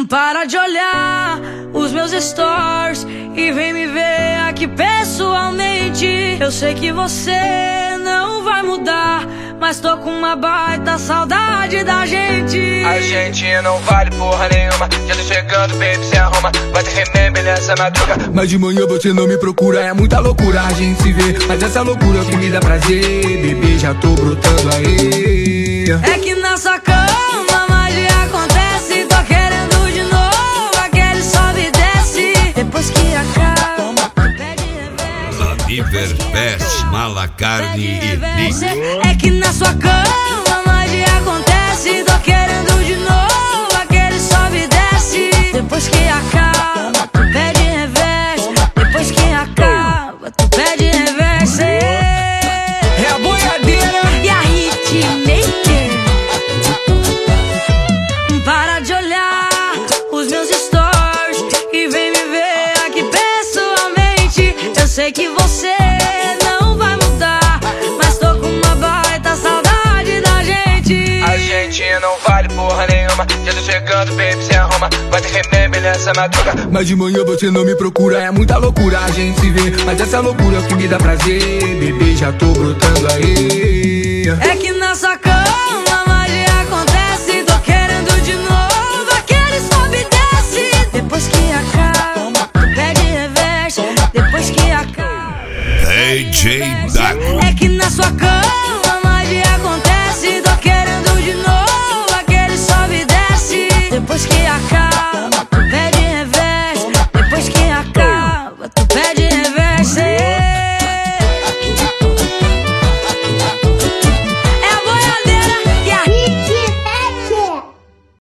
Para de olhar os meus stories e vem me ver aqui pessoalmente. Eu sei que você não vai mudar, mas tô com uma baita saudade da gente. A gente não vale porra nenhuma. Já tô chegando, baby, se arruma. Vai ter remember nessa madruga. Mas de manhã você não me procura. É muita loucura a gente se vê, mas essa loucura é o que me dá prazer. Bebê, já tô brotando aí. É que na sua cama magia acontece. Tô querendo de novo aquele sobe e desce. Depois que acaba, pede reversa. Liver, Pés, Mala, Carne e Nick. É que na sua cama magia acontece. Tô querendo de novo aquele sobe e desce. Depois que acaba, tu pede reversa. Depois que acaba, tu pede reversa. É a boiadeira e a hitmaker. Para de olhar os meus stories e vem me ver aqui pessoalmente. Eu sei que você não vai mudar, mas tô com uma baita saudade da gente. A gente não vale porra nenhuma. Já tô chegando, baby, se arruma. Vai ter remember nessa madruga. Mas de manhã você não me procura. É muita loucura a gente se vê, mas essa loucura é o que me dá prazer. Bebê, já tô brotando aí. É que na sua cama magia acontece. Tô querendo de novo aquele sobe e desce. Depois que acaba, pede reversa. Depois que acaba, DJ Dago. é que na sua cama